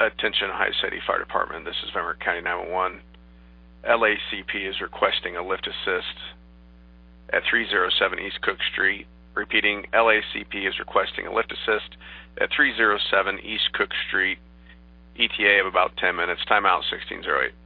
Attention High City Fire Department, this is Ventura County 911. LACP is requesting a lift assist at 307 East Cook Street. Repeating, LACP is requesting a lift assist at 307 East Cook Street. ETA of about 10 minutes. Timeout 1608.